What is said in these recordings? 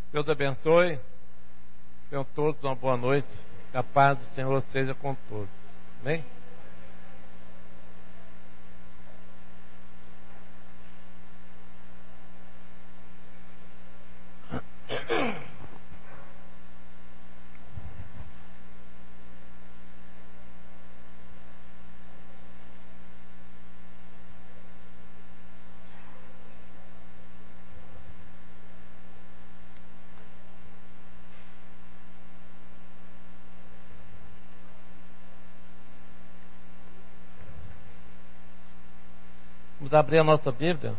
Deus abençoe. Tenham todos uma boa noite. Que a paz do Senhor seja com todos. Amém? Vamos abrir a nossa Bíblia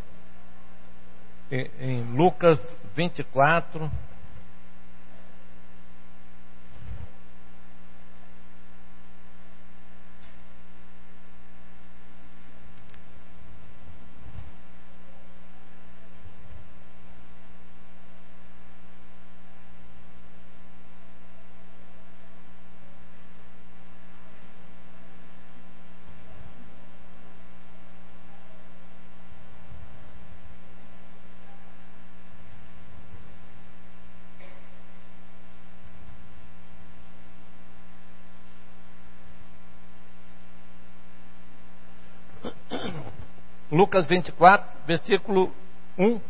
em Lucas 24. Lucas 24, versículo 1.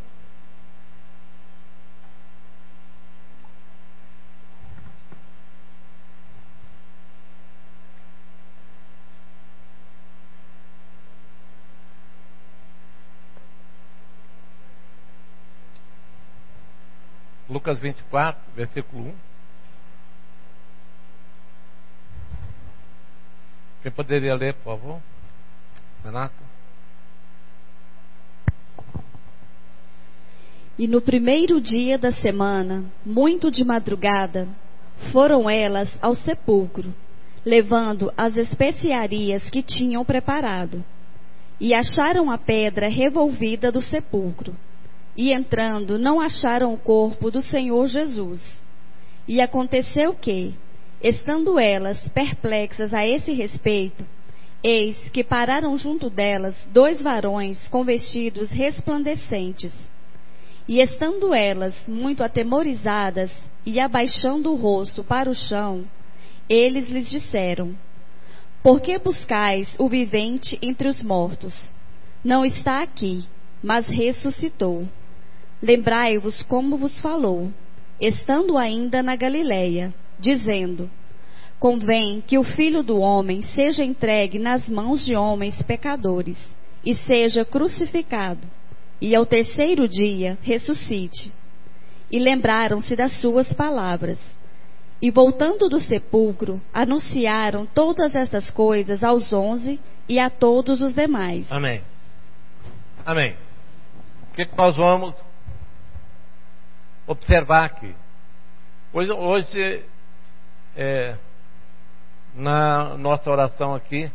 Lucas 24, versículo 1. Quem poderia ler, por favor? Renato? E no primeiro dia da semana, muito de madrugada, foram elas ao sepulcro, levando as especiarias que tinham preparado. E acharam a pedra revolvida do sepulcro. E entrando, não acharam o corpo do Senhor Jesus. E aconteceu que, estando elas perplexas a esse respeito, eis que pararam junto delas 2 varões com vestidos resplandecentes. E estando elas muito atemorizadas e abaixando o rosto para o chão, eles lhes disseram: Por que buscais o vivente entre os mortos? Não está aqui, mas ressuscitou. Lembrai-vos como vos falou, estando ainda na Galileia, dizendo: Convém que o Filho do Homem seja entregue nas mãos de homens pecadores, e seja crucificado, e ao terceiro dia ressuscite. E lembraram-se das suas palavras. E voltando do sepulcro, anunciaram todas estas coisas aos 11 e a todos os demais. Amém. Amém. O que nós vamos observar aqui? Hoje na nossa oração aqui,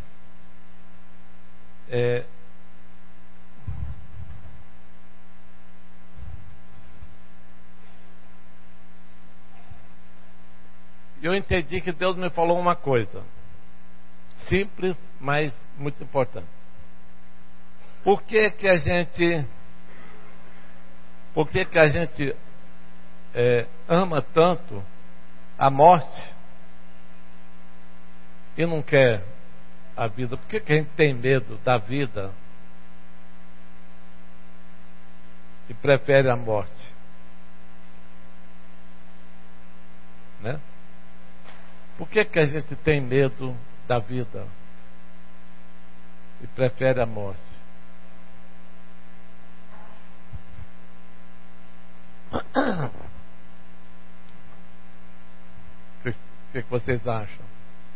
eu entendi que Deus me falou uma coisa simples, mas muito importante. Por que a gente ama tanto a morte e não quer a vida? Por que a gente tem medo da vida e prefere a morte? Né? Por que a gente tem medo da vida e prefere a morte? O que vocês acham?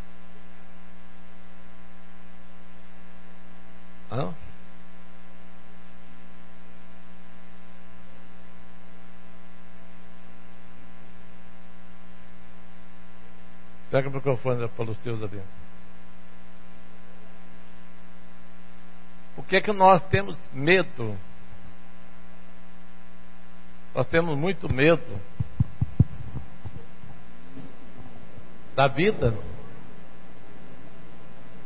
Hã? Pega o microfone para o Lucius ali. Por que nós temos medo? Nós temos muito medo da vida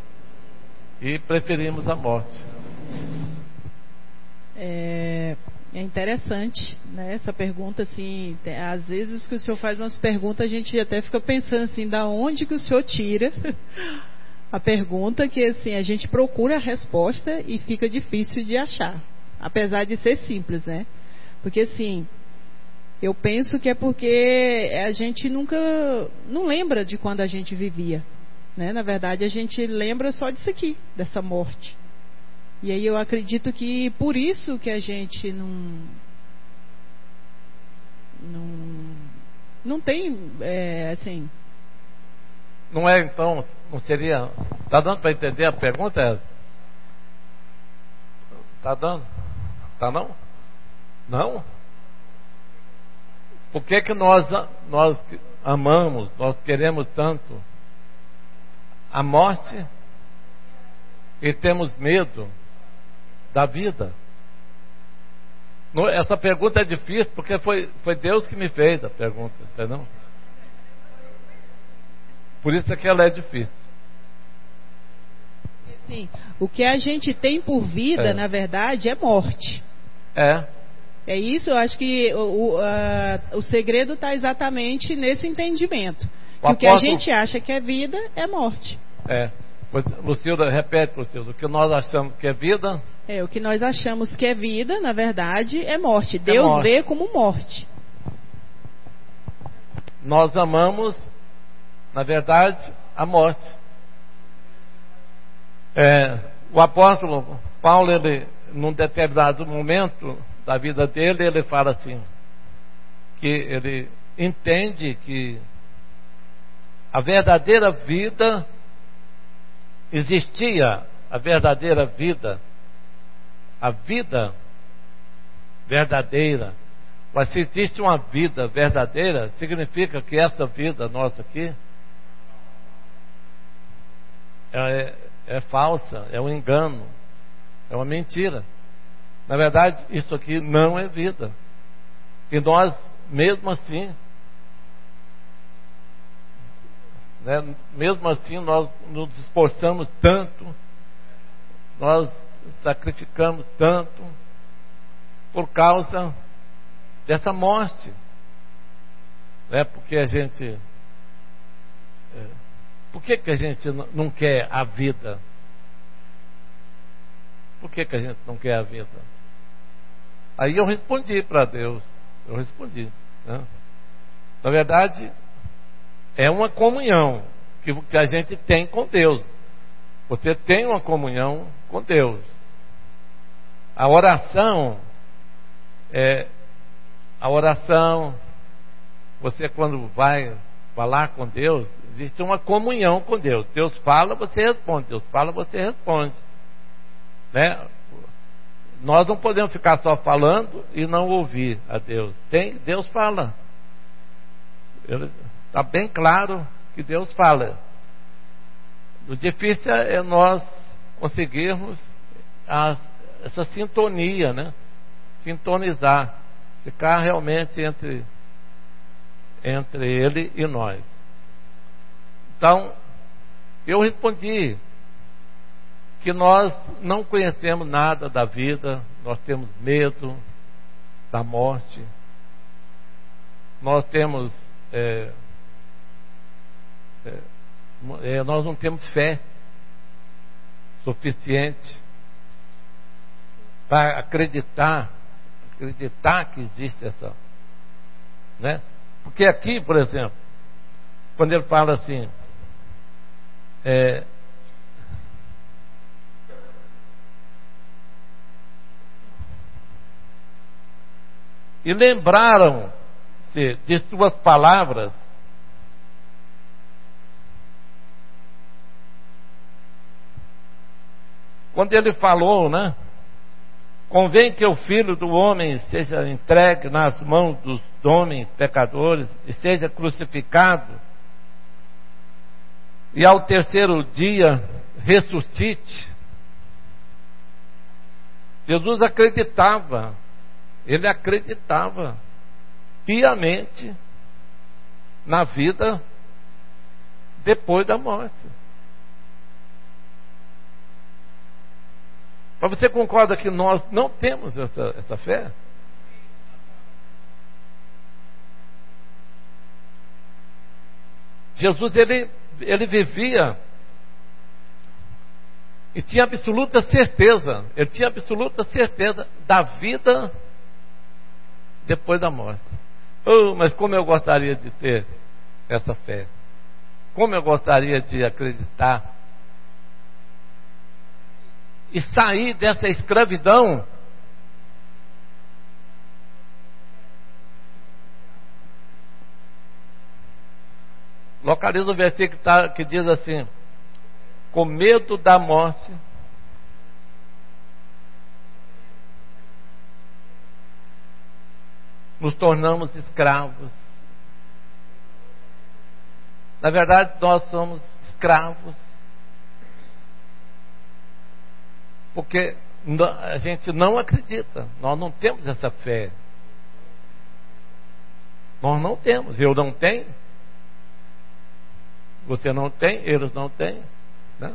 e preferimos a morte. É interessante, né? Essa pergunta, assim, às vezes que o senhor faz umas perguntas, a gente até fica pensando assim, da onde que o senhor tira a pergunta, que assim, a gente procura a resposta e fica difícil de achar, apesar de ser simples, né? Porque assim, eu penso que é porque a gente não lembra de quando a gente vivia, né? Na verdade, a gente lembra só disso aqui, dessa morte. E aí eu acredito que por isso que a gente não tem, assim... Não é, então, não seria... Está dando para entender a pergunta? Está dando? Está não? Não? Por que que nós amamos, nós queremos tanto a morte e temos medo da vida? Essa pergunta é difícil porque foi Deus que me fez a pergunta, entendeu? Por isso é que ela é difícil. Sim, o que a gente tem por vida, na verdade, é morte. É isso, eu acho que o segredo está exatamente nesse entendimento. Que o que a gente acha que é vida é morte. Lucilda, repete, Lucilda, o que nós achamos que é vida... o que nós achamos que é vida, na verdade, é morte. Deus vê como morte. Nós amamos, na verdade, a morte. O apóstolo Paulo, ele, num determinado momento da vida dele, ele fala assim, que ele entende que a verdadeira vida existia, a verdadeira vida, a vida verdadeira. Mas se existe uma vida verdadeira, significa que essa vida nossa aqui é falsa, é um engano, é uma mentira. Na verdade, isso aqui não é vida. E nós, mesmo assim, nós nos esforçamos tanto, nós sacrificamos tanto por causa dessa morte, porque a gente por que a gente não quer a vida? Por que a gente não quer a vida? Aí eu respondi para Deus, né? Na verdade, é uma comunhão que a gente tem com Deus. Você tem uma comunhão com Deus. A oração, você quando vai falar com Deus, existe uma comunhão com Deus. Deus fala, você responde. Deus fala, você responde. Né? Nós não podemos ficar só falando e não ouvir a Deus. Deus fala. Está bem claro que Deus fala. O difícil é nós conseguirmos essa sintonia, né? Sintonizar, ficar realmente entre Ele e nós. Então, eu respondi que nós não conhecemos nada da vida, nós temos medo da morte, nós temos nós não temos fé suficiente para acreditar que existe essa, né? Porque aqui, por exemplo, quando ele fala assim, e lembraram-se de suas palavras, quando ele falou, né? Convém que o Filho do Homem seja entregue nas mãos dos homens pecadores e seja crucificado, e ao terceiro dia ressuscite. Jesus acreditava, ele acreditava piamente na vida depois da morte. Mas você concorda que nós não temos essa fé? Jesus, ele vivia e tinha absoluta certeza, ele tinha absoluta certeza da vida depois da morte. Oh, mas como eu gostaria de ter essa fé, como eu gostaria de acreditar e sair dessa escravidão. Localiza o versículo que diz assim: com medo da morte, nos tornamos escravos. Na verdade, nós somos escravos, porque a gente não acredita, nós não temos essa fé. Nós não temos, eu não tenho, você não tem, eles não têm, né?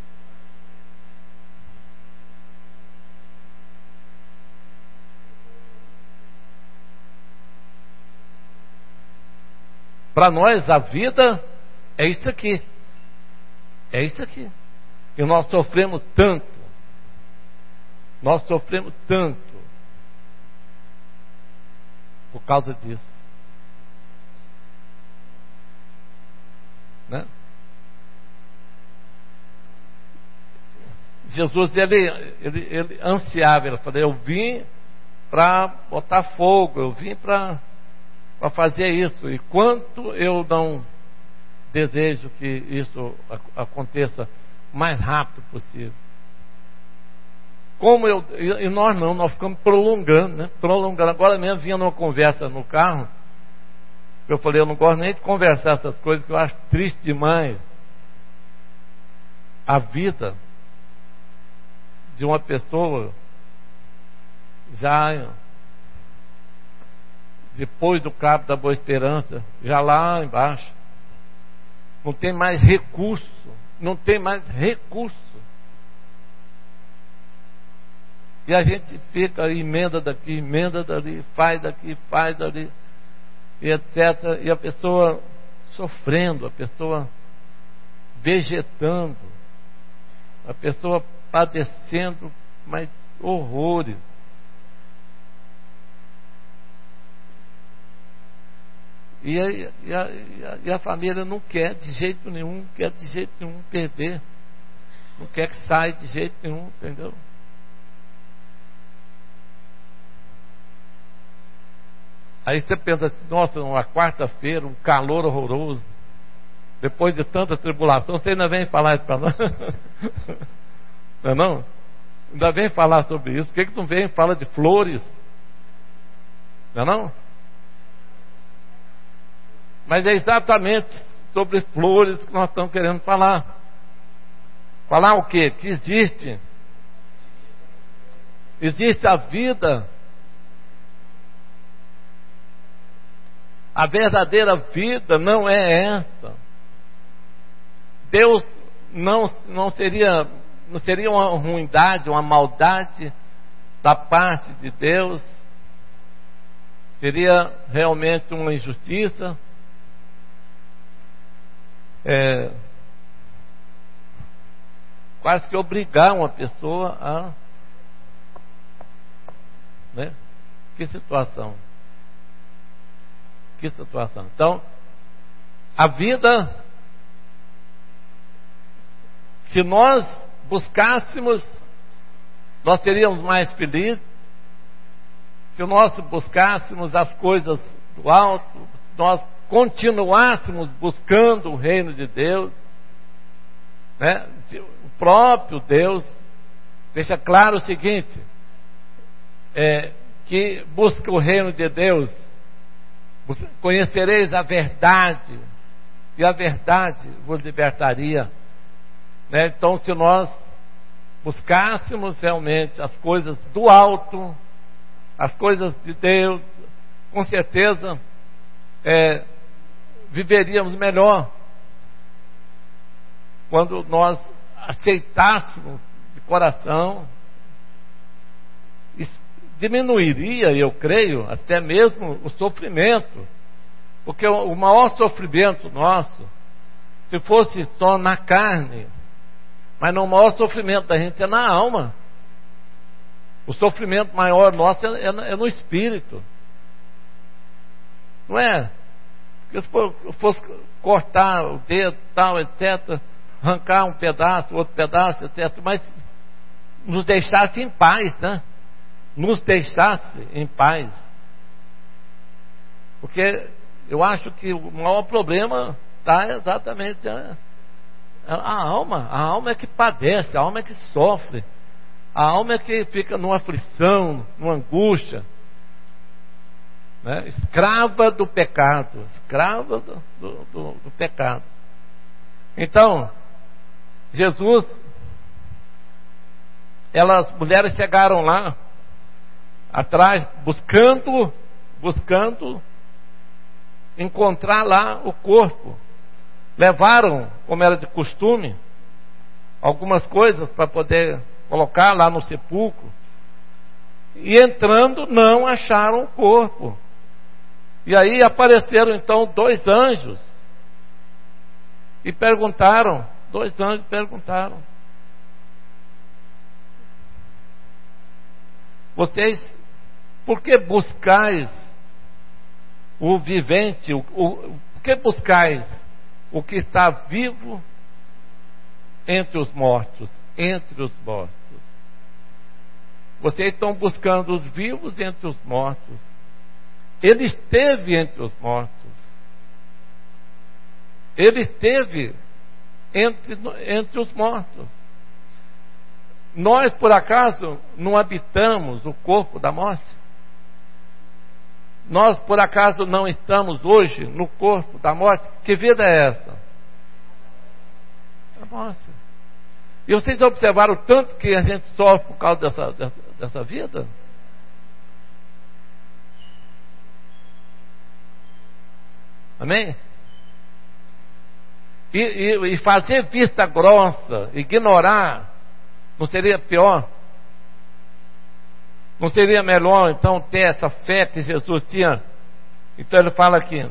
Para nós a vida é isso aqui. É isso aqui. E nós sofremos tanto. Nós sofremos tanto por causa disso. Né? Jesus, ele ansiava, ele falou: eu vim para botar fogo, eu vim para fazer isso. E quanto eu não desejo que isso aconteça o mais rápido possível. E nós ficamos prolongando, né? Prolongando. Agora mesmo vinha numa conversa no carro, eu falei: eu não gosto nem de conversar essas coisas, que eu acho triste demais a vida de uma pessoa já depois do Cabo da Boa Esperança, já lá embaixo, não tem mais recurso, não tem mais recurso. E a gente fica, emenda daqui, emenda dali, faz daqui, faz dali, e etc. E a pessoa sofrendo, a pessoa vegetando, a pessoa padecendo, mas horrores. E a família não quer de jeito nenhum, perder, não quer que saia de jeito nenhum, entendeu? Aí você pensa assim: nossa, uma quarta-feira, um calor horroroso, depois de tanta tribulação, você ainda vem falar isso para nós? Não é não? Ainda vem falar sobre isso. Por que não vem e fala de flores? Não é não? Mas é exatamente sobre flores que nós estamos querendo falar. Falar o quê? Que existe a vida. A verdadeira vida não é essa. Deus não seria uma ruindade, uma maldade da parte de Deus. Seria realmente uma injustiça. Quase que obrigar uma pessoa a, né? Que situação. Então, a vida, se nós buscássemos, nós seríamos mais felizes. Se nós buscássemos as coisas do alto, nós continuássemos buscando o reino de Deus, né? O próprio Deus deixa claro o seguinte: que busca o reino de Deus, conhecereis a verdade, e a verdade vos libertaria, né? Então, se nós buscássemos realmente as coisas do alto, as coisas de Deus, com certeza viveríamos melhor. Quando nós aceitássemos de coração, diminuiria, eu creio, até mesmo o sofrimento, porque o maior sofrimento nosso Se fosse só na carne, mas no maior sofrimento da gente é na alma. O sofrimento maior nosso é no espírito. Não é? Porque se eu fosse cortar o dedo, tal, etc., arrancar um pedaço, outro pedaço, etc., mas nos deixasse em paz, né? Nos deixasse em paz. Porque eu acho que o maior problema está exatamente a alma. A alma é que padece, a alma é que sofre. A alma é que fica numa aflição, numa angústia, né? Escrava do pecado. Escrava do pecado. Então, Jesus, as mulheres chegaram lá atrás, buscando encontrar lá o corpo. Levaram, como era de costume, algumas coisas para poder colocar lá no sepulcro. E entrando, não acharam o corpo. E aí apareceram então 2 anjos. E perguntaram, 2 anjos perguntaram: vocês, por que buscais o vivente? Por que buscais o que está vivo entre os mortos? Entre os mortos. Vocês estão buscando os vivos entre os mortos. Ele esteve entre os mortos. Ele esteve entre os mortos. Nós, por acaso, não habitamos o corpo da morte? Nós, por acaso, não estamos hoje no corpo da morte? Que vida é essa? A morte. E vocês observaram o tanto que a gente sofre por causa dessa vida? Amém? E fazer vista grossa, ignorar, não seria pior? Não seria melhor então ter essa fé que Jesus tinha? Então ele fala aqui: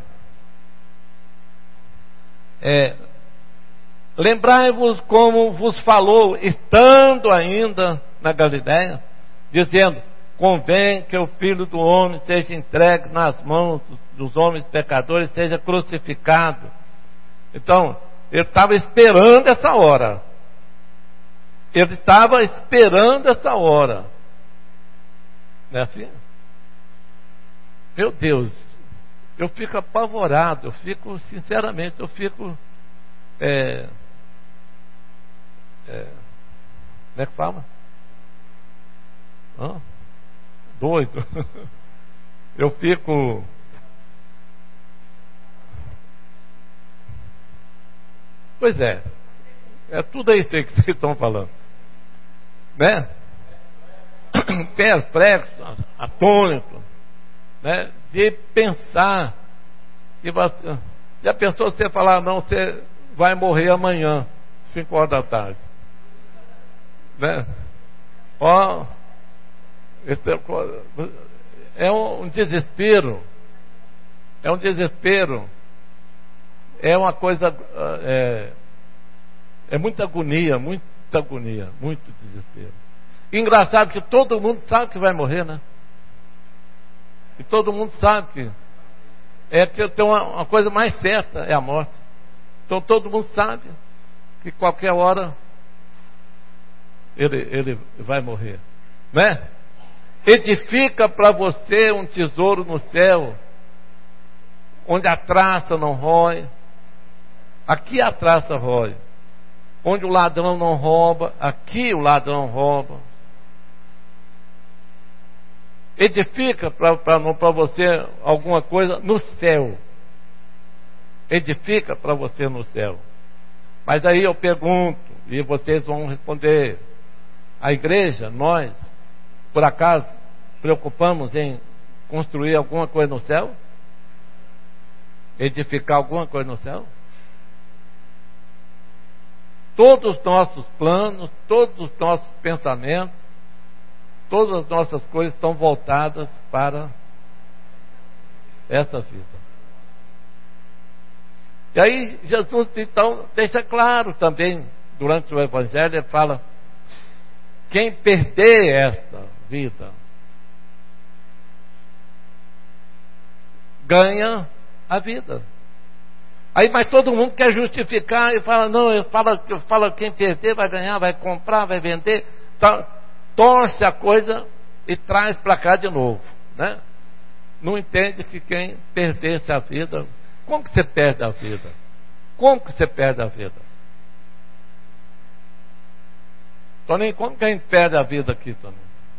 lembrai-vos como vos falou, estando ainda na Galiléia, dizendo: convém que o Filho do Homem seja entregue nas mãos dos homens pecadores, seja crucificado. Então, ele estava esperando essa hora. Ele estava esperando essa hora. Não é assim? Meu Deus, eu fico apavorado, sinceramente, como é que fala? Doido. Eu fico pois é tudo isso aí que vocês estão falando, né? Perplexo, atônito, né? De pensar que já pensou você falar: não, você vai morrer amanhã 5 horas da tarde, né? É um desespero, é uma coisa, é muita agonia, muito desespero. Engraçado que todo mundo sabe que vai morrer, né? E todo mundo sabe que tem uma coisa mais certa, é a morte. Então todo mundo sabe que qualquer hora ele vai morrer, né? Edifica para você um tesouro no céu, onde a traça não rói. Aqui a traça rói. Onde o ladrão não rouba, aqui o ladrão rouba. Edifica para você alguma coisa no céu. Edifica para você no céu. Mas aí eu pergunto, e vocês vão responder: a igreja, nós, por acaso, preocupamos em construir alguma coisa no céu? Edificar alguma coisa no céu? Todos os nossos planos, todos os nossos pensamentos, todas as nossas coisas estão voltadas para essa vida. E aí Jesus então deixa claro também, durante o Evangelho, ele fala: quem perder esta vida ganha a vida. Aí, mas todo mundo quer justificar e fala: não, eu falo quem perder vai ganhar, vai comprar, vai vender. Então, torce a coisa e traz para cá de novo, né? Não entende que quem perdesse a vida... Como que você perde a vida? Como que você perde a vida? Toninho, como que a gente perde a vida aqui, Toninho?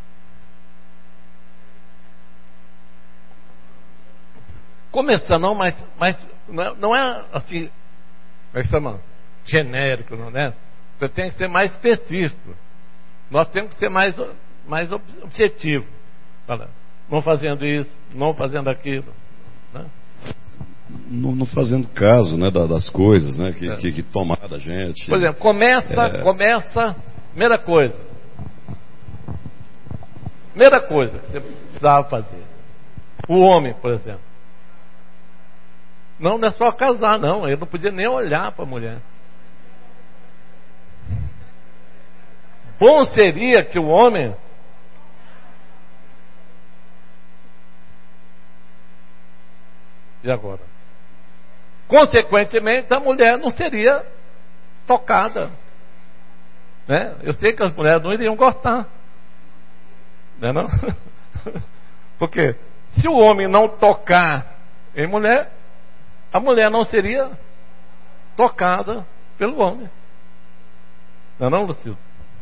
Começando, não, mas não é assim, como é que chama? Genérico, não é? Você tem que ser mais específico. Nós temos que ser mais objetivo. Fala, não fazendo isso, não fazendo aquilo, né? Não fazendo caso, né, das coisas, né, que tomar da gente. Por exemplo, começa, primeira coisa que você precisava fazer. O homem, por exemplo, não é só casar, não. Ele não podia nem olhar para a mulher. Bom seria que o homem... E agora? Consequentemente, a mulher não seria tocada, né? Eu sei que as mulheres não iriam gostar, né, não? Porque se o homem não tocar em mulher, a mulher não seria tocada pelo homem, não é não, Lucildo?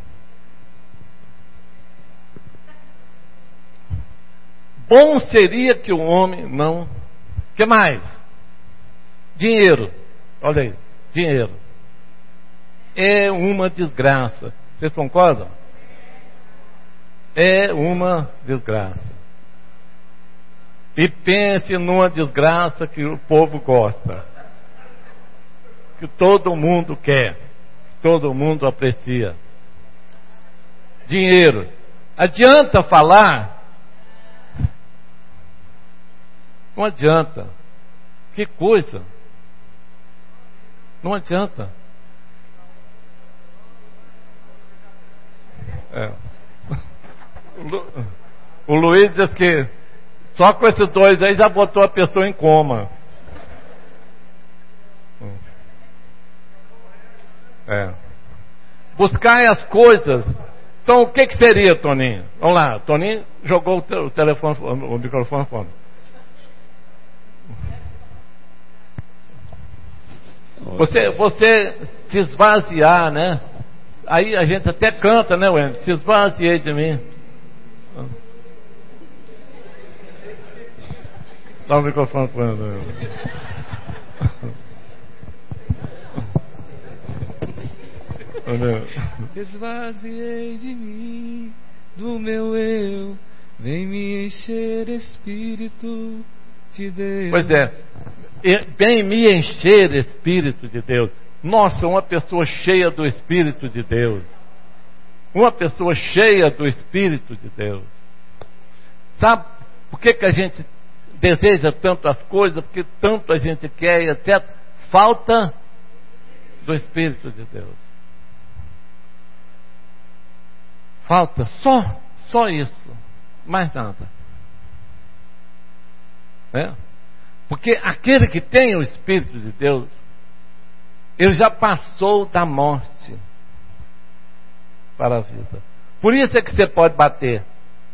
Bom seria que o homem não... O que mais? Dinheiro. Olha aí, dinheiro é uma desgraça. Vocês concordam? É uma desgraça. E pense numa desgraça que o povo gosta, que todo mundo quer, que todo mundo aprecia. Dinheiro. Adianta falar? Não adianta. Que coisa. Não adianta. O Luiz diz que só com esses dois aí já botou a pessoa em coma. Buscar as coisas. Então o que seria, Toninho? Vamos lá, Toninho jogou o telefone, o microfone fora. Você se esvaziar, né? Aí a gente até canta, né, Wendy? Se esvaziei de mim. Dá o microfone para ele. Esvaziei de mim, do meu eu, vem me encher, Espírito de Deus. Pois é, vem me encher, Espírito de Deus. Nossa, uma pessoa cheia do Espírito de Deus. Uma pessoa cheia do Espírito de Deus. Sabe por que a gente deseja tanto as coisas? Porque tanto a gente quer e até falta do Espírito de Deus. Falta só isso, mais nada. Porque aquele que tem o Espírito de Deus, ele já passou da morte para a vida. Por isso é que você pode bater.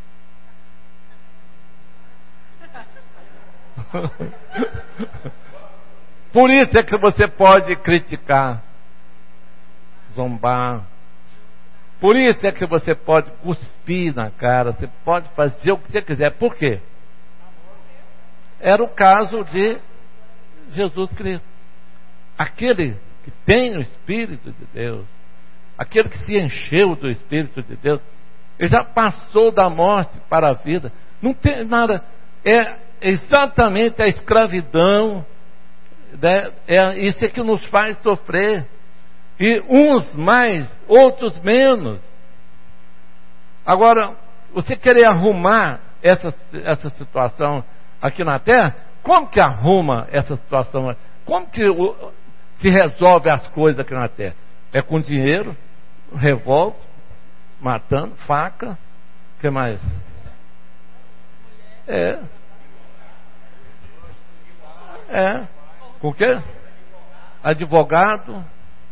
Por isso é que você pode criticar, zombar. Por isso é que você pode cuspir na cara, você pode fazer o que você quiser. Por quê? Era o caso de Jesus Cristo. Aquele que tem o Espírito de Deus, aquele que se encheu do Espírito de Deus, ele já passou da morte para a vida. Não tem nada. É exatamente a escravidão, né? É isso que nos faz sofrer. E uns mais, outros menos. Agora, você querer arrumar essa situação aqui na Terra, como que arruma essa situação? como que se resolve as coisas aqui na terra? É com dinheiro, revólver, matando, faca, o que mais? Com o quê? Advogado,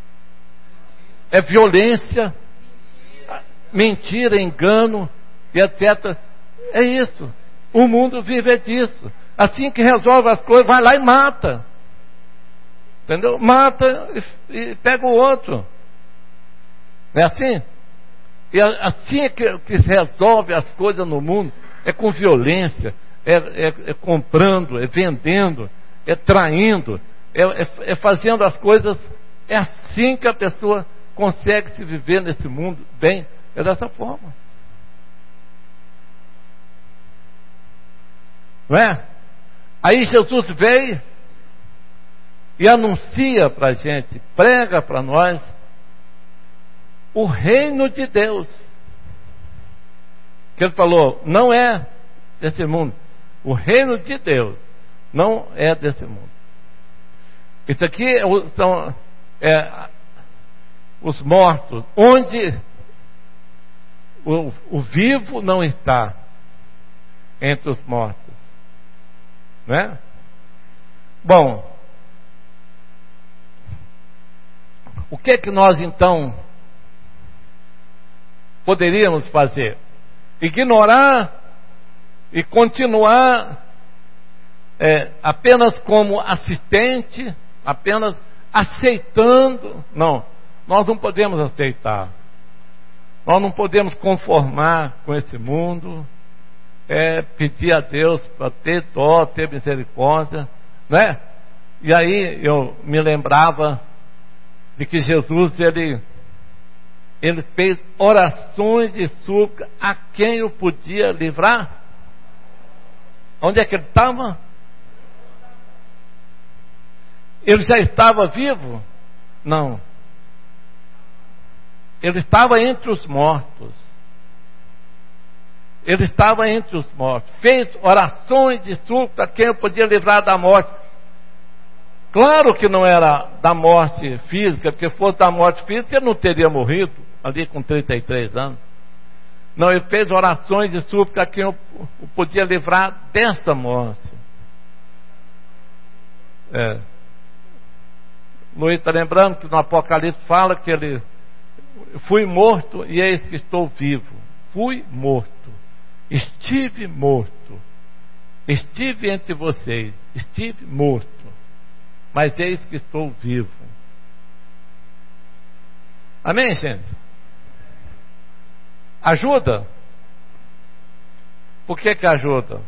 é violência, mentira, engano, e etc. É isso. O mundo vive disso. Assim que resolve as coisas, vai lá e mata. Entendeu? Mata e pega o outro. Não é assim? E assim que se resolve as coisas no mundo, é com violência, é comprando, é vendendo, é traindo, é fazendo as coisas. É assim que a pessoa consegue se viver nesse mundo bem, é dessa forma. Não é? Aí Jesus veio e anuncia para a gente, prega para nós o reino de Deus. Que ele falou, não é desse mundo. O reino de Deus não é desse mundo. Isso aqui são os mortos, onde o vivo não está entre os mortos. Né? Bom, o que nós então poderíamos fazer? Ignorar e continuar apenas como assistente, apenas aceitando? Não, nós não podemos aceitar. Nós não podemos conformar com esse mundo. Pedir a Deus para ter dó, ter misericórdia, né? E aí eu me lembrava de que Jesus ele fez orações de súplica a quem o podia livrar. Onde é que ele estava? Ele já estava vivo? Não. Ele estava entre os mortos. Ele estava entre os mortos. Fez orações de súplica a quem podia livrar da morte. Claro que não era da morte física, porque se fosse da morte física, ele não teria morrido ali com 33 anos. Não, ele fez orações de súplica a quem o podia livrar dessa morte. Luiz está lembrando que no Apocalipse fala que ele fui morto e eis que estou vivo. Fui morto. Estive morto. Estive entre vocês. Estive morto. Mas eis que estou vivo. Amém, gente? Ajuda? Por que ajuda?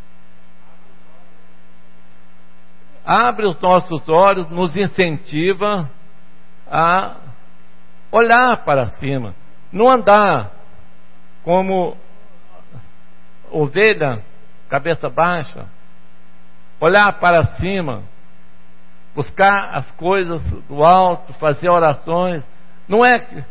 Abre os nossos olhos, nos incentiva a olhar para cima, não andar como ovelha, cabeça baixa, olhar para cima, buscar as coisas do alto, fazer orações. Não é que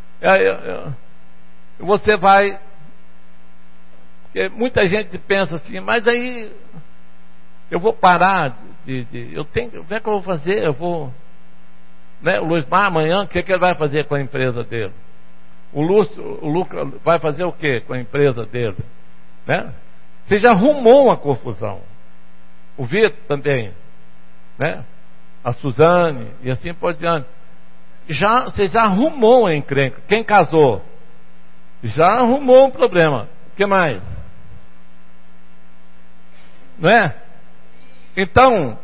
você vai, porque muita gente pensa assim, mas aí eu vou parar eu tenho, o que é que eu vou fazer? Eu vou, né? O Luizmar amanhã, o que ele vai fazer com a empresa dele? O Lucas vai fazer o que com a empresa dele? Né? Você já arrumou uma confusão. O Vitor também, né? A Suzane e assim por diante. Você já arrumou uma encrenca. Quem casou já arrumou um problema. O que mais? Não é? Então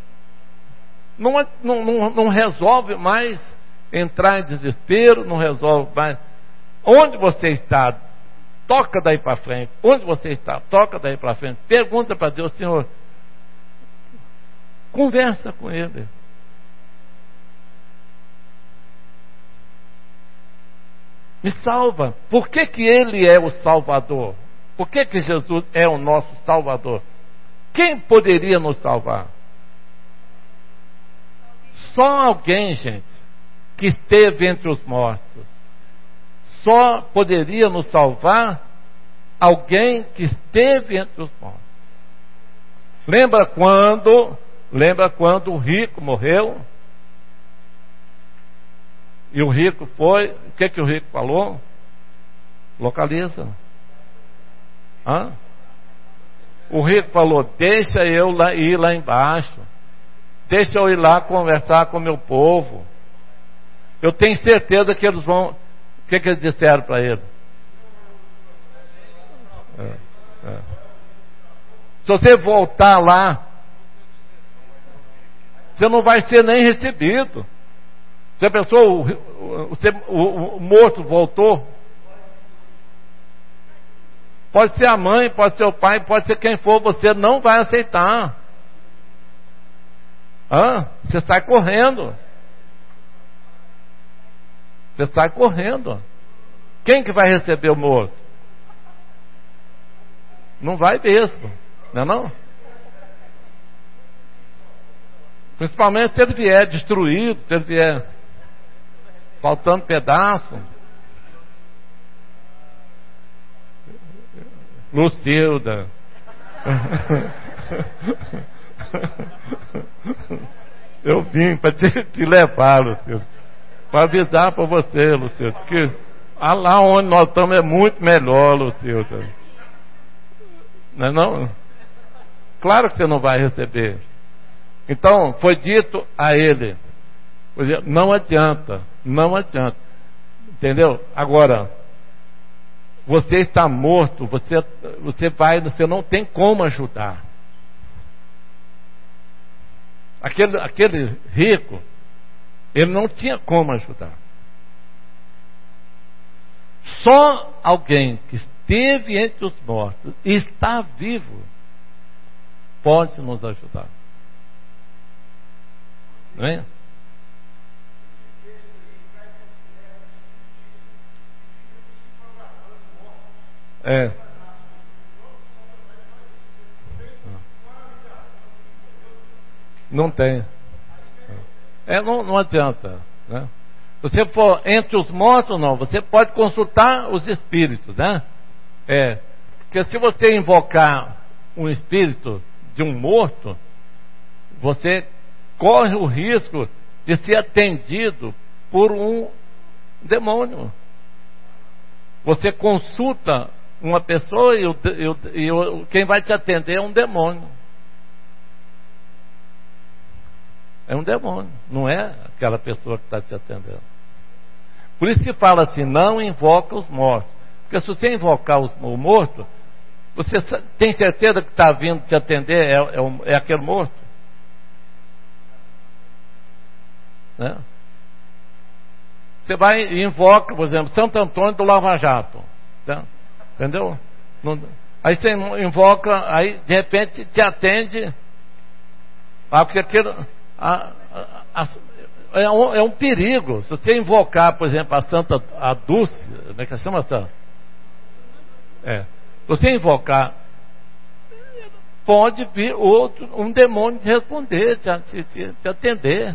não resolve mais entrar em desespero, não resolve mais. Onde você está? Toca daí para frente. Onde você está? Toca daí para frente. Pergunta para Deus, Senhor. Conversa com Ele. Me salva. Por que Ele é o Salvador? Por que Jesus é o nosso Salvador? Quem poderia nos salvar? Só alguém, gente, que esteve entre os mortos. Só poderia nos salvar alguém que esteve entre os mortos. Lembra quando Lembra quando o rico morreu? E o rico foi, o que o rico falou? Localiza. Hã? O rico falou: deixa eu ir lá embaixo, deixa eu ir lá conversar com o meu povo. Eu tenho certeza que eles vão. O que eles disseram para ele? Se você voltar lá, você não vai ser nem recebido. Já pensou, o morto voltou? Pode ser a mãe, pode ser o pai, pode ser quem for, você não vai aceitar. Você sai correndo. Você sai correndo. Quem que vai receber o morto? Não vai mesmo, não é não? Principalmente se ele vier destruído, se ele vier faltando pedaço. Lucilda. Eu vim para te levar, Lucilda, para avisar para você, Lucilda, que lá onde nós estamos é muito melhor, Lucilda. Não é não? Claro que você não vai receber. Então foi dito a ele: não adianta, não adianta. Entendeu? Agora, você está morto, você não tem como ajudar. Aquele rico, ele não tinha como ajudar. Só alguém que esteve entre os mortos e está vivo pode nos ajudar. Não é? Não tem. Não adianta, né? Se você for entre os mortos, não. Você pode consultar os espíritos, né? Porque se você invocar um espírito de um morto, você corre o risco de ser atendido por um demônio. Você consulta uma pessoa e quem vai te atender é um demônio. É um demônio, não é aquela pessoa que está te atendendo. Por isso que fala assim: não invoca os mortos. Porque se você invocar o morto, você tem certeza que está vindo te atender é aquele morto? Né? Você vai e invoca, por exemplo, Santo Antônio do Lava Jato, tá? Entendeu? Aí você invoca, aí de repente te atende, porque aquilo é um perigo. Se você invocar, por exemplo, a Dulce, como é que chama essa? Se você invocar, pode vir um demônio te responder, te atender.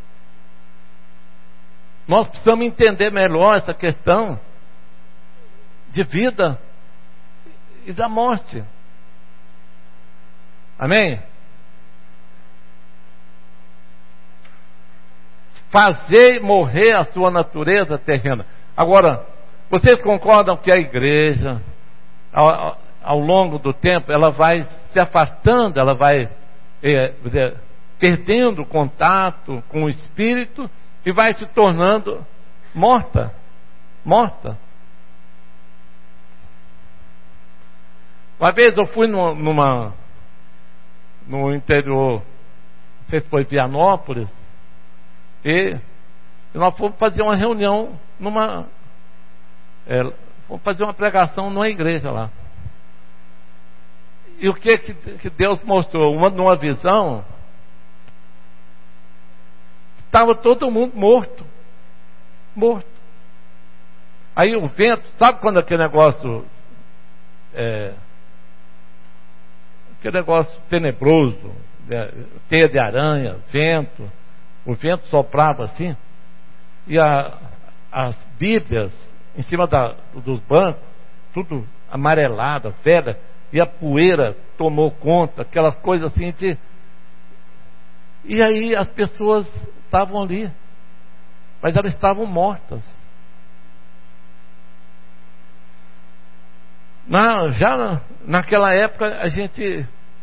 Nós precisamos entender melhor essa questão de vida e da morte. Amém? Fazer morrer a sua natureza terrena. Agora, vocês concordam que a igreja, ao longo do tempo, ela vai se afastando, ela vai perdendo contato com o espírito e vai se tornando morta. Uma vez eu fui no interior, não sei se foi Vianópolis, e nós fomos fazer uma reunião fomos fazer uma pregação numa igreja lá. E o que Deus mostrou? Numa visão, estava todo mundo morto. Aí o vento, sabe quando aquele negócio tenebroso, teia de aranha, vento, o vento soprava assim, e as Bíblias em cima dos bancos, tudo amarelada, velha, e a poeira tomou conta, aquelas coisas assim E aí as pessoas estavam ali, mas elas estavam mortas. Já naquela época a gente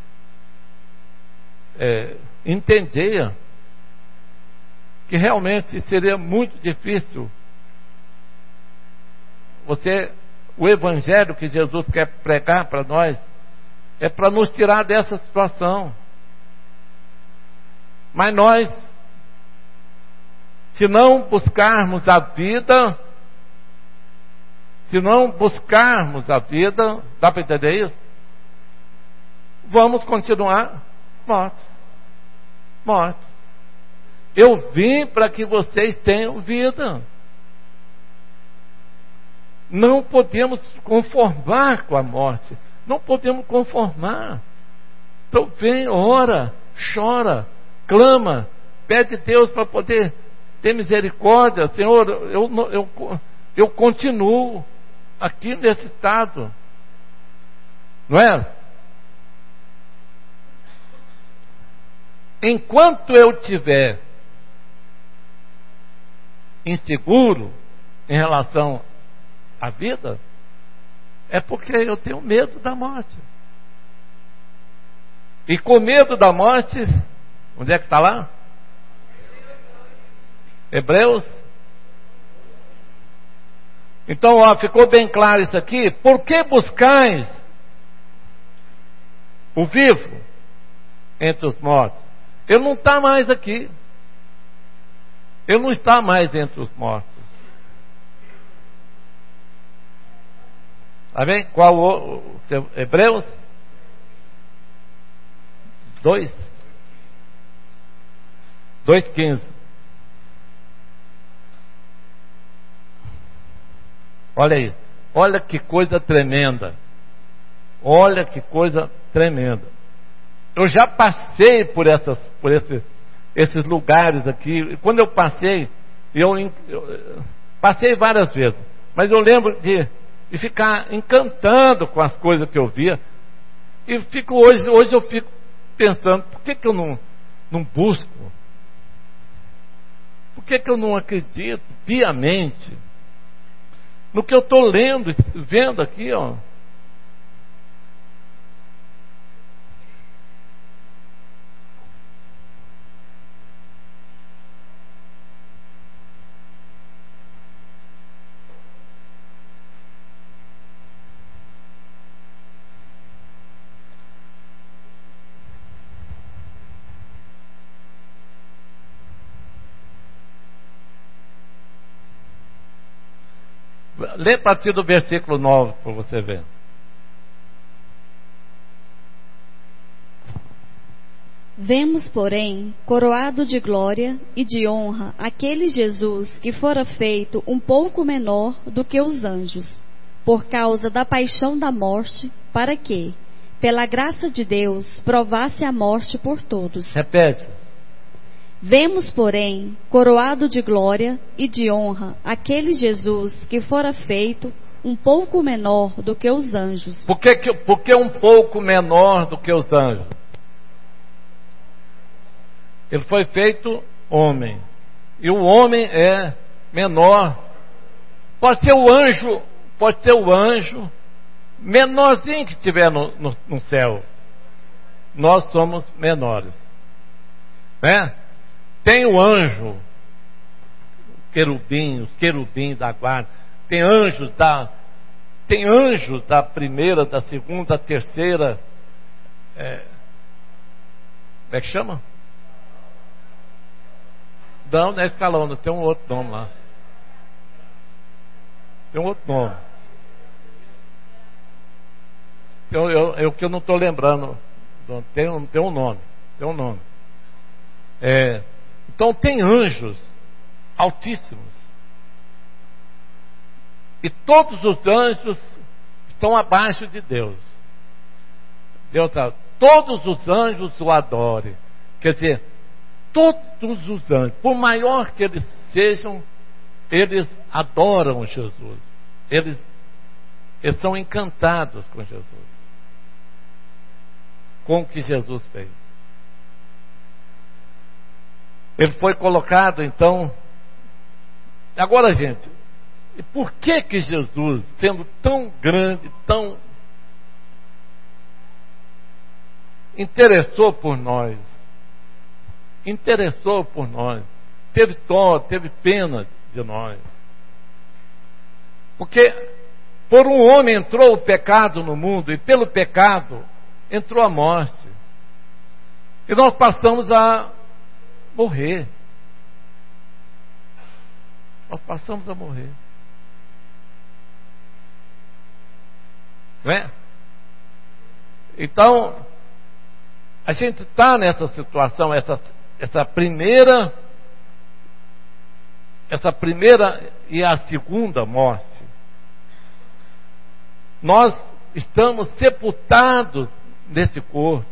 entendia que realmente seria muito difícil o evangelho que Jesus quer pregar para nós é para nos tirar dessa situação. Mas nós, se não buscarmos a vida, dá para entender isso? Vamos continuar mortos. Eu vim para que vocês tenham vida. Não podemos conformar com a morte. Não podemos conformar. Então vem, ora, chora, clama, pede a Deus para poder ter misericórdia. Senhor, eu continuo aqui nesse estado. Não é? Enquanto eu tiver inseguro em relação à vida, é porque eu tenho medo da morte. E com medo da morte, onde é que está lá? Hebreus. Então, ficou bem claro isso aqui. Por que buscais o vivo entre os mortos? Ele não está mais aqui. Ele não está mais entre os mortos. Está bem? Qual o seu Hebreus? 2:15. Olha aí. Olha que coisa tremenda. Olha que coisa tremenda. Eu já passei por esses lugares aqui. Quando eu passei, eu passei várias vezes. Mas eu lembro de ficar encantando com as coisas que eu via. E hoje eu fico pensando, por que eu não busco? Por que eu não acredito piamente no que eu estou lendo, vendo aqui, ó? Lê a partir do versículo 9 para você ver. Vemos, porém, coroado de glória e de honra aquele Jesus que fora feito um pouco menor do que os anjos, por causa da paixão da morte, para que, pela graça de Deus, provasse a morte por todos. Repete. Vemos, porém, coroado de glória e de honra aquele Jesus que fora feito um pouco menor do que os anjos. Por que um pouco menor do que os anjos? Ele foi feito homem. E o homem é menor. Pode ser o anjo menorzinho que estiver no céu. Nós somos menores. Né? Tem o anjo, os querubins da guarda. Tem anjos da primeira, da segunda, da terceira. Como é que chama? Não é escalão, tem um outro nome lá. Tem um outro nome. Eu que eu não estou lembrando. Tem um nome. Então tem anjos altíssimos. E todos os anjos estão abaixo de Deus. Todos os anjos o adorem. Quer dizer, todos os anjos, por maior que eles sejam, eles adoram Jesus. Eles são encantados com Jesus, com o que Jesus fez. Ele foi colocado, então. Agora, gente, e por que Jesus, sendo tão grande, tão interessou por nós, teve dó, teve pena de nós? Porque por um homem entrou o pecado no mundo, e pelo pecado entrou a morte, e nós passamos a morrer. Nós passamos a morrer. Não é? Então, a gente está nessa situação, essa primeira e a segunda morte. Nós estamos sepultados nesse corpo,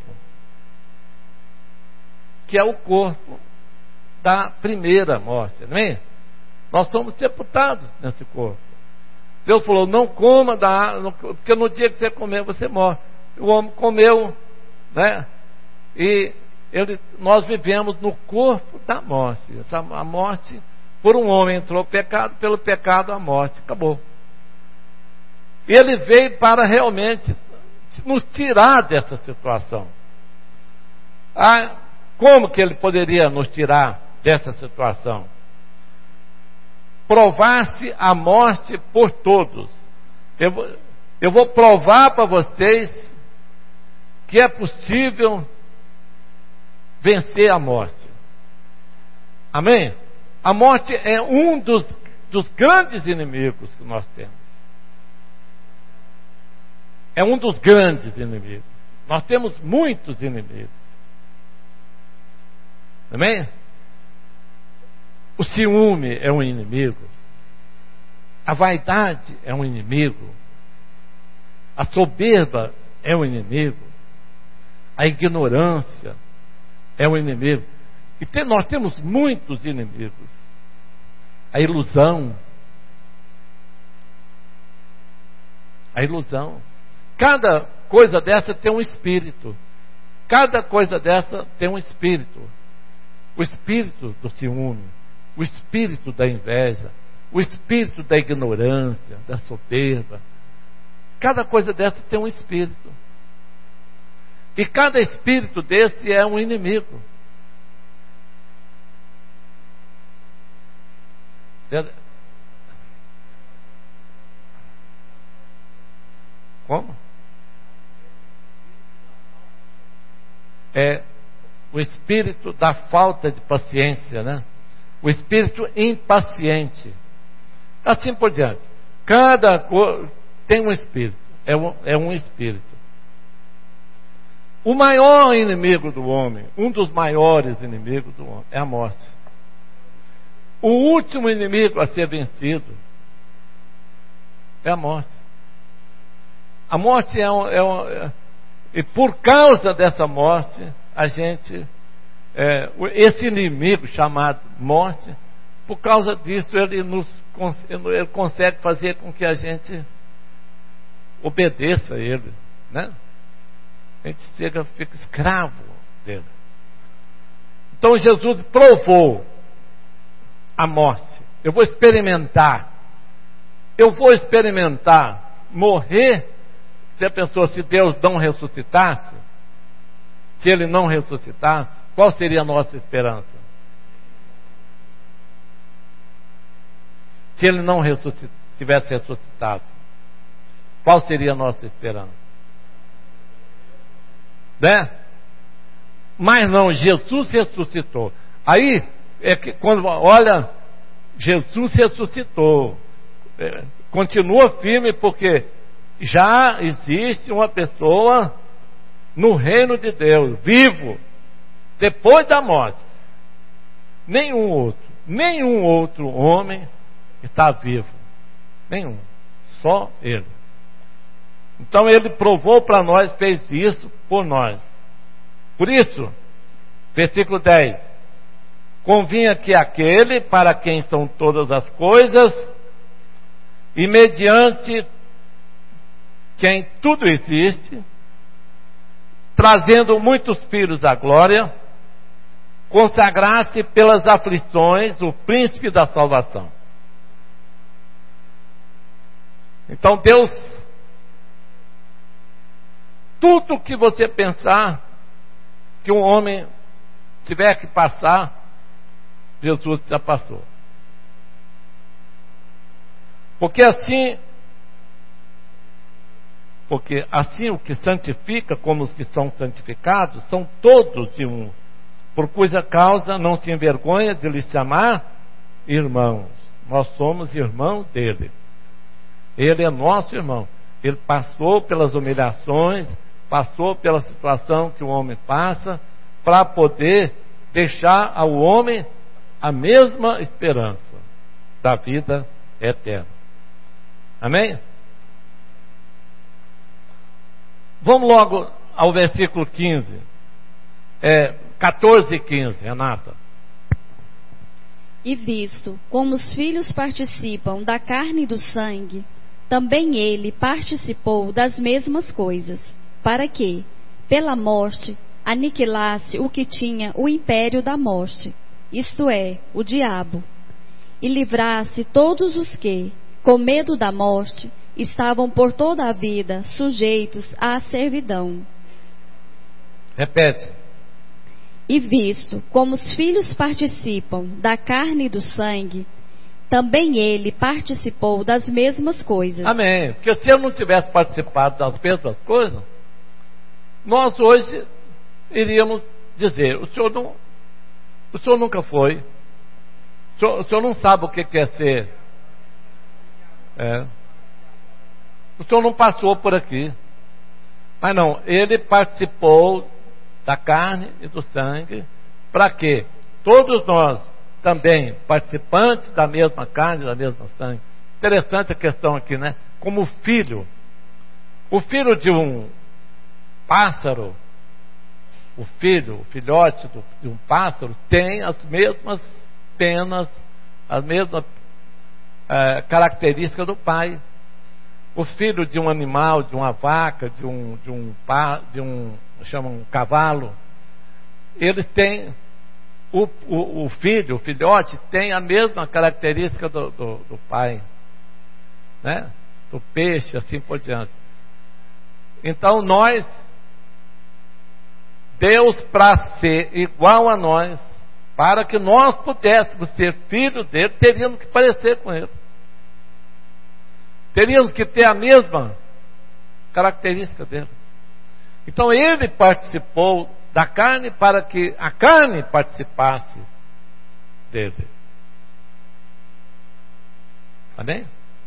que é o corpo da primeira morte, não é? Nós somos sepultados nesse corpo. Deus falou: não coma da árvore, porque no dia que você comer, você morre. O homem comeu, né? E nós vivemos no corpo da morte. A morte, por um homem entrou o pecado, pelo pecado a morte. Acabou. Ele veio para realmente nos tirar dessa situação. Como que ele poderia nos tirar dessa situação? Provar-se a morte por todos. Eu vou provar para vocês que é possível vencer a morte. Amém? A morte é um dos grandes inimigos que nós temos. É um dos grandes inimigos. Nós temos muitos inimigos. Amém? O ciúme é um inimigo. A vaidade é um inimigo. A soberba é um inimigo. A ignorância é um inimigo. E nós temos muitos inimigos. A ilusão. A ilusão. Cada coisa dessa tem um espírito. Cada coisa dessa tem um espírito. O espírito do ciúme, o espírito da inveja, o espírito da ignorância, da soberba. Cada coisa dessa tem um espírito. E cada espírito desse é um inimigo. Como? É o espírito da falta de paciência, né? O espírito impaciente. Assim por diante. Cada coisa tem um espírito. É um espírito. O maior inimigo do homem, um dos maiores inimigos do homem, é a morte. O último inimigo a ser vencido é a morte. A morte e por causa dessa morte, a gente, esse inimigo chamado morte, por causa disso, ele consegue fazer com que a gente obedeça a ele, né? A gente fica escravo dele. Então Jesus provou a morte. Eu vou experimentar morrer. Você pensou, se Deus não ressuscitasse, se Ele não ressuscitasse, qual seria a nossa esperança? Se Ele não tivesse ressuscitado, qual seria a nossa esperança? Né? Mas não, Jesus ressuscitou. Aí é que quando olha, Jesus ressuscitou, continua firme, porque já existe uma pessoa no reino de Deus, vivo, depois da morte. Nenhum outro homem está vivo. Nenhum. Só Ele. Então Ele provou para nós, fez isso por nós. Por isso, versículo 10: convinha que aquele para quem são todas as coisas, e mediante quem tudo existe, trazendo muitos filhos à glória, consagrasse pelas aflições o príncipe da salvação. Então Deus, tudo que você pensar que um homem tiver que passar, Jesus já passou. Porque assim o que santifica, como os que são santificados, são todos de um, por cuja causa não se envergonha de lhe chamar irmãos. Nós somos irmãos dele. Ele é nosso irmão. Ele passou pelas humilhações, passou pela situação que o homem passa, para poder deixar ao homem a mesma esperança da vida eterna. Amém? Vamos logo ao versículo 15. 14 e 15, Renata. E visto como os filhos participam da carne e do sangue, também ele participou das mesmas coisas, para que, pela morte, aniquilasse o que tinha o império da morte, isto é, o diabo, e livrasse todos os que, com medo da morte, estavam por toda a vida sujeitos à servidão. Repete. E visto como os filhos participam da carne e do sangue, também ele participou das mesmas coisas. Amém. Porque se eu não tivesse participado das mesmas coisas, nós hoje iríamos dizer: o senhor nunca foi, o senhor não sabe o que quer ser, o senhor não passou por aqui. Mas não, ele participou da carne e do sangue, para que todos nós também, participantes da mesma carne e da mesma sangue. Interessante a questão aqui, né? Como o filho de um pássaro, o filhote de um pássaro tem as mesmas penas, as mesmas características do pai. O filho de um animal, de uma vaca, de um cavalo, ele tem o filhote tem a mesma característica do pai, né? Do peixe, assim por diante. Então Deus, para ser igual a nós, para que nós pudéssemos ser filhos dele, teríamos que parecer com ele. Teríamos que ter a mesma característica dele. Então ele participou da carne para que a carne participasse dele. Amém?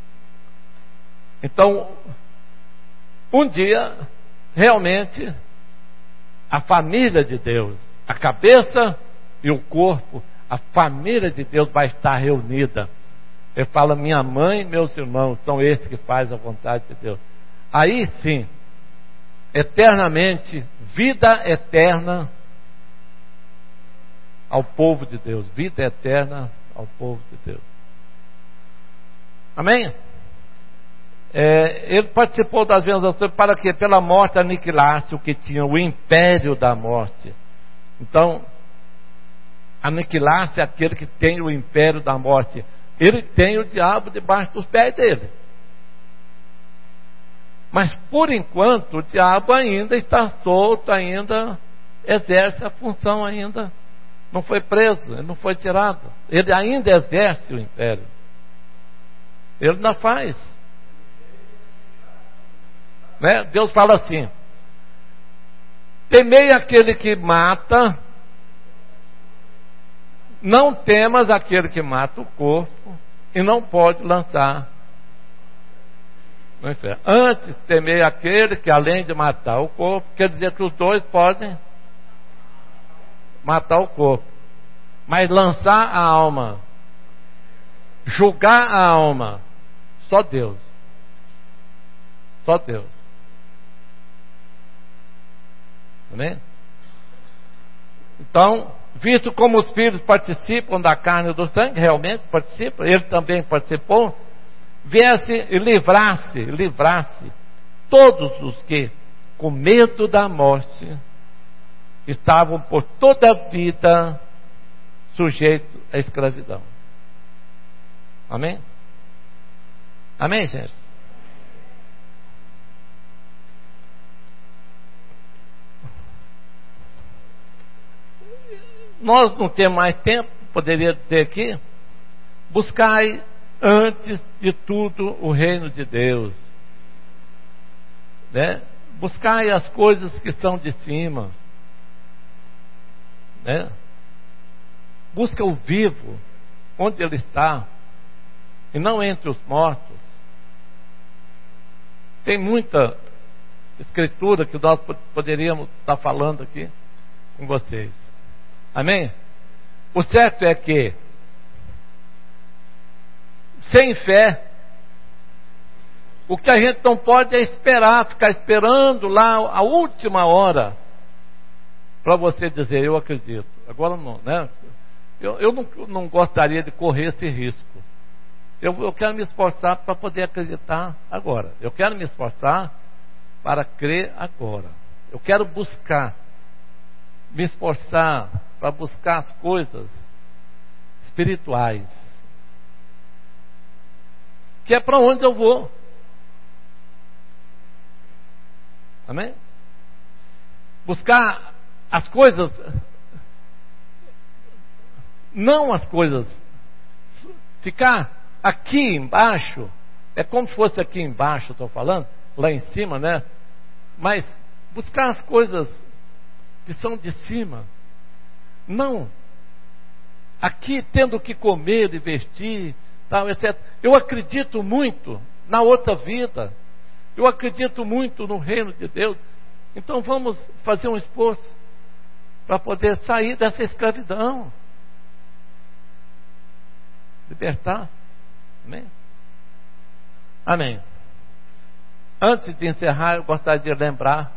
Então, um dia, realmente, a família de Deus, a cabeça e o corpo, a família de Deus vai estar reunida. Ele fala: minha mãe e meus irmãos são esses que fazem a vontade de Deus. Aí sim, eternamente, vida eterna ao povo de Deus. Vida eterna ao povo de Deus. Amém? Ele participou das mesmas coisas para que pela morte aniquilasse o que tinha o império da morte. Então, aniquilasse aquele que tem o império da morte. Ele tem o diabo debaixo dos pés dele. Mas por enquanto o diabo ainda está solto, ainda exerce a função, ainda não foi preso, ele não foi tirado. Ele ainda exerce o império. Ele ainda faz. Né? Deus fala assim: temei aquele que mata, não temas aquele que mata o corpo e não pode lançar no inferno. Antes, temei aquele que, além de matar o corpo, quer dizer que os dois podem matar o corpo, mas lançar a alma, julgar a alma, só Deus. Só Deus. Amém? Então, visto como os filhos participam da carne e do sangue, realmente participam, ele também participou, viesse e livrasse todos os que, com medo da morte, estavam por toda a vida sujeito à escravidão. Amém? Amém, gente? Nós não temos mais tempo, poderia dizer aqui. Buscai antes de tudo o reino de Deus, né? Buscai as coisas que são de cima, né? Busca o vivo onde ele está e não entre os mortos. Tem muita escritura que nós poderíamos estar falando aqui com vocês. Amém? O certo é que sem fé, o que a gente não pode é esperar, ficar esperando lá a última hora para você dizer, eu acredito. Agora não, né? Eu não gostaria de correr esse risco. Eu quero me esforçar para poder acreditar agora. Eu quero me esforçar para crer agora. Eu quero me esforçar para buscar as coisas espirituais, que é para onde eu vou. Amém? Buscar as coisas, não as coisas, ficar aqui embaixo, é como se fosse aqui embaixo, estou falando, lá em cima, né? Mas buscar as coisas que são de cima, não aqui tendo que comer e vestir, tal, etc. Eu acredito muito na outra vida, eu acredito muito no reino de Deus. Então vamos fazer um esforço para poder sair dessa escravidão, libertar. Amém? Amém. Antes de encerrar, eu gostaria de lembrar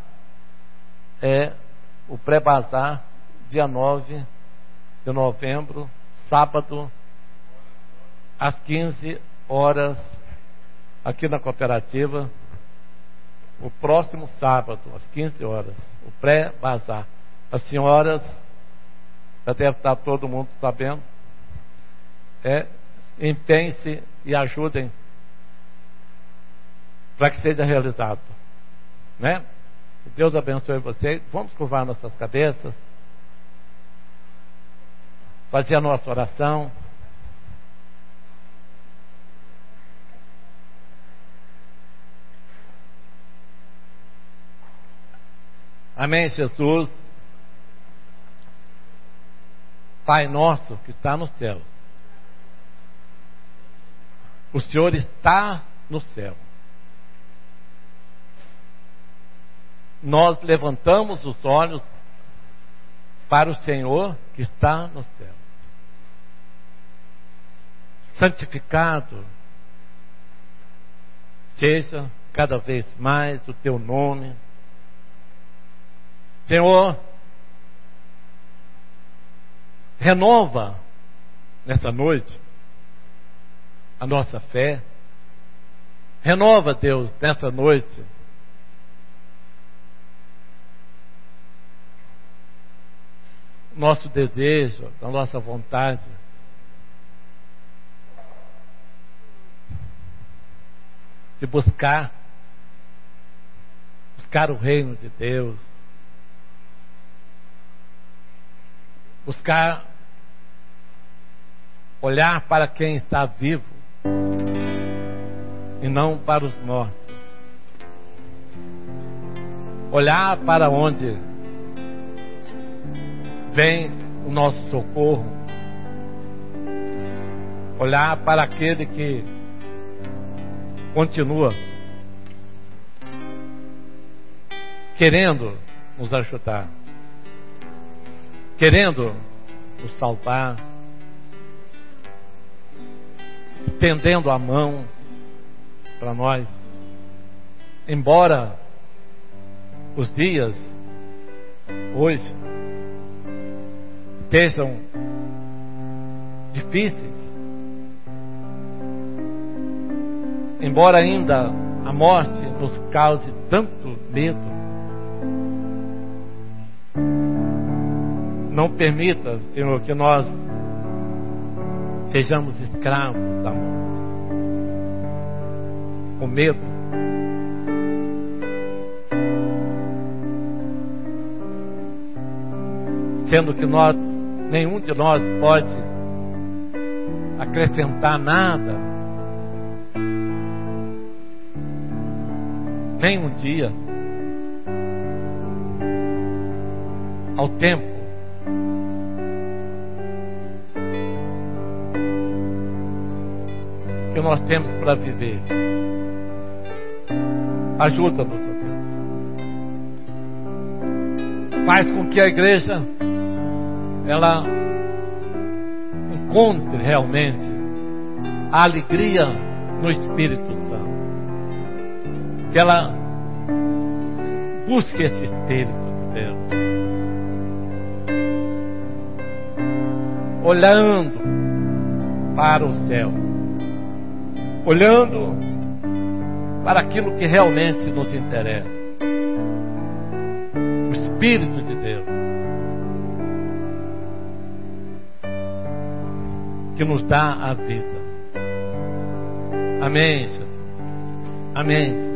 o pré-bazar, dia 9 de novembro, sábado, às 15 horas, aqui na cooperativa. O próximo sábado, às 15 horas, o pré-bazar. As senhoras, já deve estar todo mundo sabendo, empenhem-se e ajudem para que seja realizado, né? Que Deus abençoe vocês. Vamos curvar nossas cabeças, fazer a nossa oração. Amém, Jesus. Pai nosso que está nos céus, o Senhor está no céu. Nós levantamos os olhos para o Senhor que está no céu. Santificado seja cada vez mais o teu nome. Senhor, renova nessa noite a nossa fé. Renova, Deus, nessa noite nosso desejo, a nossa vontade de buscar o reino de Deus, buscar olhar para quem está vivo e não para os mortos, olhar para onde vem o nosso socorro, olhar para aquele que continua querendo nos ajudar, querendo nos salvar, estendendo a mão para nós. Embora os dias hoje estejam difíceis, embora ainda a morte nos cause tanto medo, não permita, Senhor, que nós sejamos escravos da morte, com medo. Sendo que nenhum de nós pode acrescentar nada, nem um dia, ao tempo que nós temos para viver. Ajuda-nos, ó Deus. Faz com que a igreja ela encontre realmente a alegria no Espírito Santo, que ela busque esse Espírito de Deus, olhando para o céu, olhando para aquilo que realmente nos interessa, o Espírito de Deus, que nos dá a vida. Amém, Jesus. Amém, Senhor.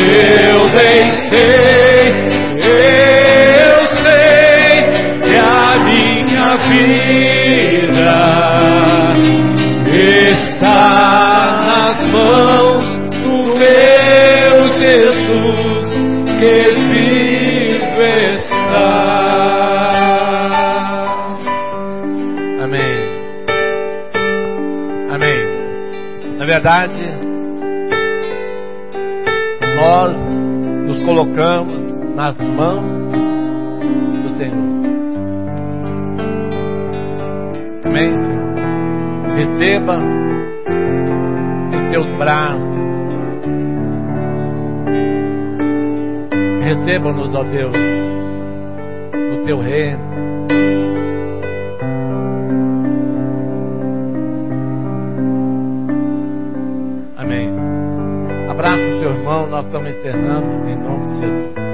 Eu sei que a Jesus que vivo está. Amém. Amém. Na verdade, nós nos colocamos nas mãos do Senhor. Amém, Senhor? Receba em teus braços. Receba-nos, ó Deus, no teu reino. Amém. Abraça o seu irmão, nós estamos encerrando em nome de Jesus.